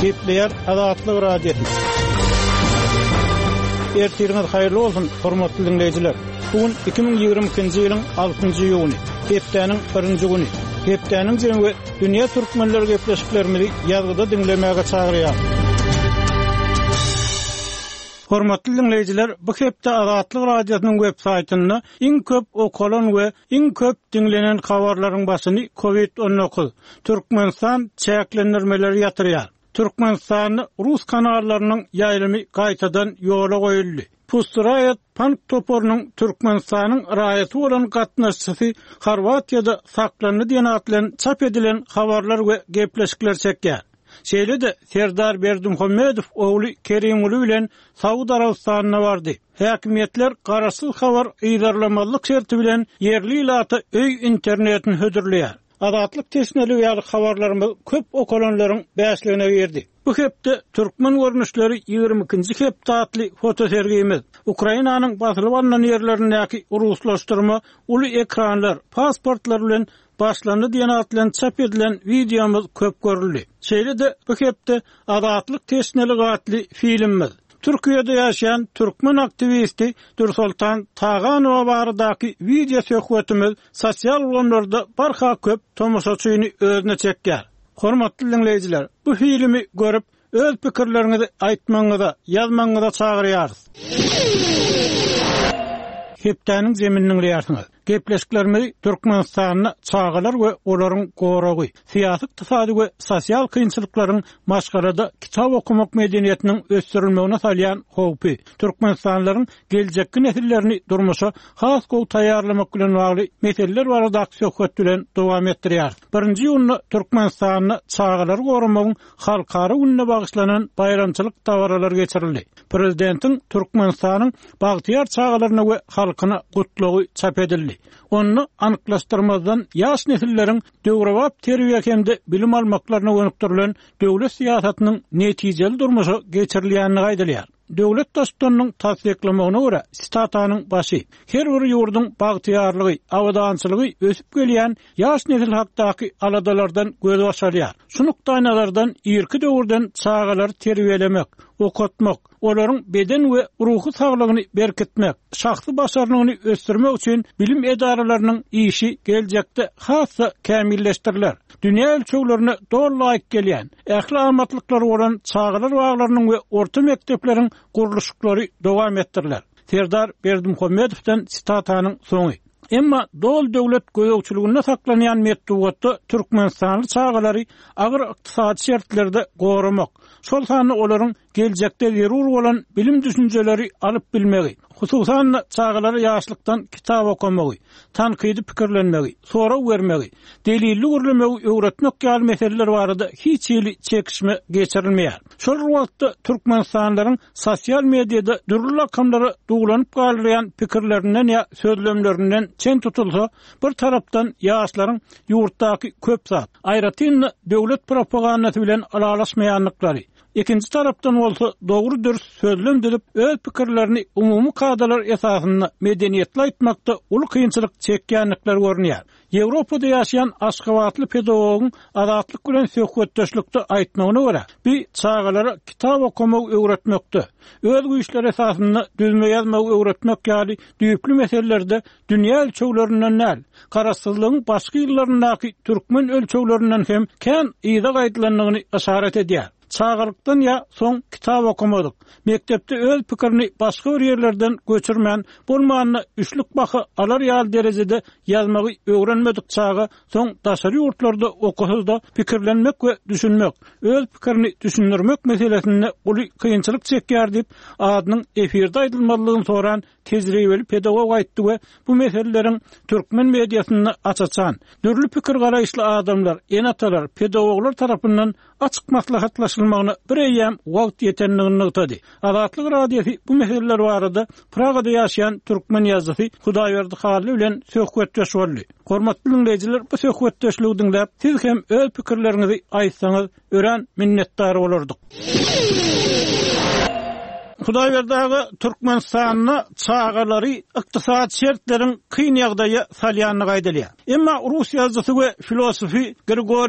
Gepleyer Azatlyk radiosu. Ertiriniz hayırlı olsun, hormatly dinleyijiler. Bugün 2022-nji ýylyň 6-njy ýuny, hepdeniň 1-nji güni. Hepdeniň jemgy dünýä türkmenleri gepleşiklerimizi ýazgyda dinlemäge çagyrýar. Hormatly dinleyijiler, bu hepde Azatlyk radiosynyň web saýtyny iň köp okalan we iň köp dinlenen habarlaryň başyny COVID-19 Türkmenistan çäklendirmeleri ýatyrýar. Türkmenistany Rus kanallarynyň ýaýlymy gaýtadan ýola goýuldy. Pusturayat Pank toporunyň Türkmenistanyň raýaty bolan gatnaşçysy Horwatiýada saklandy diýen atlan çap edilen habarlar we gepleşikler çekýär. Şeýle-de Serdar Berdimuhammedow ogly Kerimuli bilen Saudi Arabistanyna bardy. Häkimetler garaşsyz habar ýydarlamalyk şerti bilen yerli ýylaty öý internetini hödürleýär. Azatlyk teşneli ýaly habarlarymyz köp okalanlaryň bäşligine berdi. Bu hepde türkmen görnüşleri 22-nji hepde atly fotosergimiz. Ukrainanyň basylyp alınan ýerlerindäki ruslaşdyrma, uly ekranlar, pasportlar bilen başlandy diýen atlan çap edilen videomuz köp görüldi. Şeýle-de bu hepde Azatlyk teşneli gatly filmimiz. Türkiýede ýaşaýan türkmen aktivisti Dursultan Taganowa baradaky video söhbetimiz sosial ulalarda barha köp tomoşaçyny özüne çekýär. Hormatly dinleyijiler, bu filmi görüp öz pikirlerinizi aýtmaňyza, ýazmaňyza çagyrýarys. Hepdeniň zemininiň ýarsyňyz. Gepleşiklerimiz Türkmenistanyny çağılar we olaryň goragy, syýasy, ykdysady we sosial kynçylyklaryň maşgarada kitap okumak medeniýetiniň ösdürilmegine salýan howpy, türkmenistanlaryň geljekki nesillerini durmuşa has gowy taýýarlamak bilen bagly meseleler barada söhbet bilen dowam etdirýär. 1-nji ýylyny Türkmenistanyny çağılar goramagyň halkara gününe bagyşlanan bayramçylyk dawralar geçirildi. Prezidentiň Türkmenistanyň bagtyar çağılaryna we halkyna gutlugy çap edildi. Onu anyklaşdyrmazdan ýaş nesilleriň döwrewap terbiýe hemde bilim almaklaryna gönükdirilen döwlet siýasatynyň netijeli durmuşy geçirilýänini gaýdalýar. Döwlet dostlarynyň tasdiklamagyna görä, statanyň başy her bir ýurduň bagtyarlygy, awadançylygy ösüp gelýän ýaş nesil hakdaky aladalardan göz başarýar. Şunukda nazardan ýerki döwürden çağalar terbiýelemek, okutmak, olaryň beden we ruhy saglygyny berkitmek, şahsy başarlygyny ösdürmek üçin bilim edaralarynyň işi geljekde hassa kämilleşdiriler. Dünýä ölçeglerine dol laýyk gelýän, ähli amatlyklar bolan çağalar baglarynyň we orta mektepleriň guruluşlary dowam etdiriler. Serdar Berdimuhammedowdan sitatanyň soňy. Emma dol döwlet goýagçylygynda saklanýan metdugatda Türkmenistanly çağalary agyr ykdysady şertlerde goramak, şol sany olaryň geljekde zerur bolan bilim düşünjeleri alyp bilmegi, hususan çağalary ýaşlykdan kitap okamagy, tanqidi pikirlenmegi, sora bermegi, delilli görlemegi öwretmek ýaly meseleler barada hiç ýyly çekişme geçirilmeýär. Şol wagtda Türkmenistanlaryň sosial mediada dürli akamlara dugulanyp galýan pikirlerinden ýa sözlemlerinden çen tutulsa, bir tarapdan ýaşlaryň ýurtdaky köp zat, aýratyn döwlet propagandasy bilen alalaşmaýanlyklary, ikinci tarapdan bolsa dogry dürüst sözlem dilip öz pikirlerini umumy kadalar esasynda medeniýetli aýtmakda uly kynçylyk çekýänlikler görnýär. Ýewropada ýaşaýan aşgabatly pedagogyň azatlyk bilen söhbetdeşlikde aýtmagyna görä, bir çağalara kitap okumak öwretmekde, öz güýçleri esasynda düzme ýazmak öwretmek ýaly düýpli meselelerde dünýä ölçeglerinden näl, garaşsyzlygyň başga ýyllaryndaky türkmen ölçeglerinden hem kän ýyda gaýdylanlygyny işaret edýär. Çağalykdan ýa soň kitap okumadyk. Mektepde öz pikirini başga bir ýerlerden göçürmän bolmanyny üçlük baha alar ýaly derejede ýazmagy öwrenmedik çağa soň daşary ýurtlarda okusuzda pikirlenmek we düşünmek, öz pikirini düşündirmek meselesinde uly kynçylyk çekýär diýip adynyň efirde aýdylmalygyny soran tejribeli pedagog aýtdy we bu meseleleriň türkmen mediasyny açaçan, dürli pikir garaýşly adamlar, enatalar, pedagoglar tarapyndan açyk maslahatlaşylmagyna bir eýem wagt ýetenligini ýetdi. Azatlyk radiosu bu meseleler barada Pragada ýaşaýan türkmen ýazgysy Hudaýberdi Halil bilen söhbetdeş boldy. Hormatly dinleyijiler, bu söhbetdeşligi dinläp siz hem öz pikirlerinizi aýtsaňyz ören minnetdar bolardyk. Hudaýberdi Türkmenistanyny çağalary ykdysady şertleriň kyn ýagdaýa salýanyny gaýdalýar. Emma Rus ýazgysy we filosofi Grigoriy